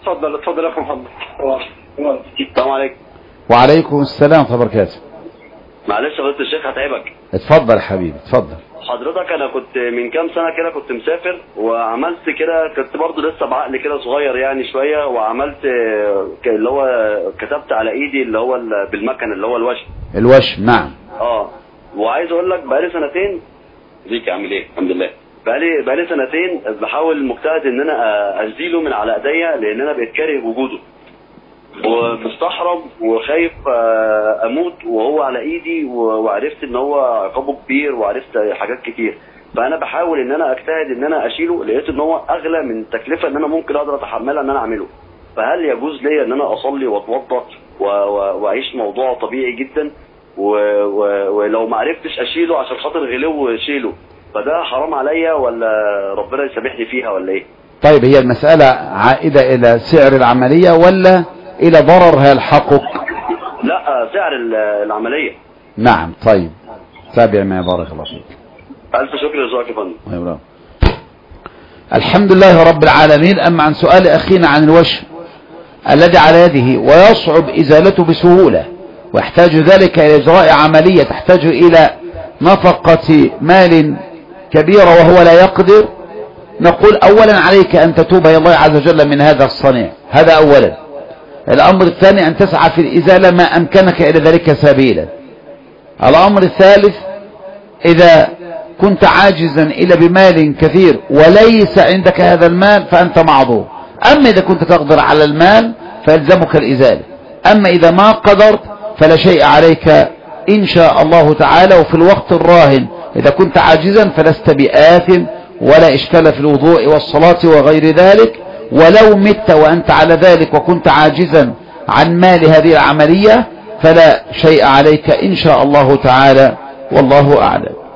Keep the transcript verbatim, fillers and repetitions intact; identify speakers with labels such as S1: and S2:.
S1: اتفضل اتفضل يا اخو محمد. السلام عليكم.
S2: وعليكم السلام ورحمة الله وبركاته.
S1: معلش فضيلة الشيخ هتعبك.
S2: اتفضل حبيبي اتفضل.
S1: حضرتك انا كنت من كام سنه كده كنت مسافر وعملت كده، كنت برضو لسه بعقل كده صغير يعني شويه، وعملت اللي هو كتبت على ايدي اللي هو بالمكن اللي هو الوشم.
S2: الوشم نعم.
S1: اه وعايز اقول لك بقالي سنتين ليك عامل ايه الحمد لله، بقالي بقالي سنتين بحاول مجتهد ان انا ازيله من على ايديا، لان انا بقيت كاره وجوده ومستحرم وخايف اموت وهو على ايدي، وعرفت ان هو عقابه كبير وعرفت حاجات كتير، فانا بحاول ان انا اجتهد ان انا اشيله، لقيت ان هو اغلى من التكلفه ان انا ممكن اقدر اتحملها ان انا اعمله. فهل يجوز لي ان انا اصلي واتوضا واعيش موضوع طبيعي جدا، ولو ما عرفتش اشيله عشان خاطر غلو شيله، فده حرام عليا ولا ربنا يسامحني فيها ولا ايه؟
S2: طيب هي المسألة عائدة الى سعر العملية ولا الى ضرر هيلحقك؟
S1: لا سعر العملية.
S2: نعم طيب تابع ما بارك الله فيك.
S1: الف شكر لذوقك يا فندم.
S2: الحمد لله رب العالمين. اما عن سؤال اخينا عن الوشم الذي على يده ويصعب ازالته بسهولة ويحتاج ذلك الى اجراء عملية تحتاج الى نفقة مال كبيرة وهو لا يقدر، نقول اولا عليك ان تتوب الى الله عز وجل من هذا الصنيع، هذا اولا. الامر الثاني ان تسعى في الازالة ما امكنك الى ذلك سبيلا. الامر الثالث اذا كنت عاجزا الى بمال كثير وليس عندك هذا المال فانت معذور. اما اذا كنت تقدر على المال فيلزمك الازالة، اما اذا ما قدرت فلا شيء عليك ان شاء الله تعالى. وفي الوقت الراهن اذا كنت عاجزا فلست بآثم ولا اشكال في الوضوء والصلاة وغير ذلك. ولو مت وانت على ذلك وكنت عاجزا عن مال هذه العملية فلا شيء عليك ان شاء الله تعالى، والله اعلم.